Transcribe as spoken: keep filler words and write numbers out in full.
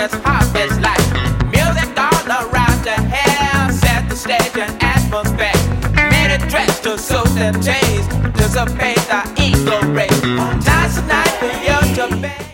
as hot as light. Music all around the hair, set the stage and atmosphere. Many dressed to suit their taste, dissipate the ego race. Tonight's the night for you to be.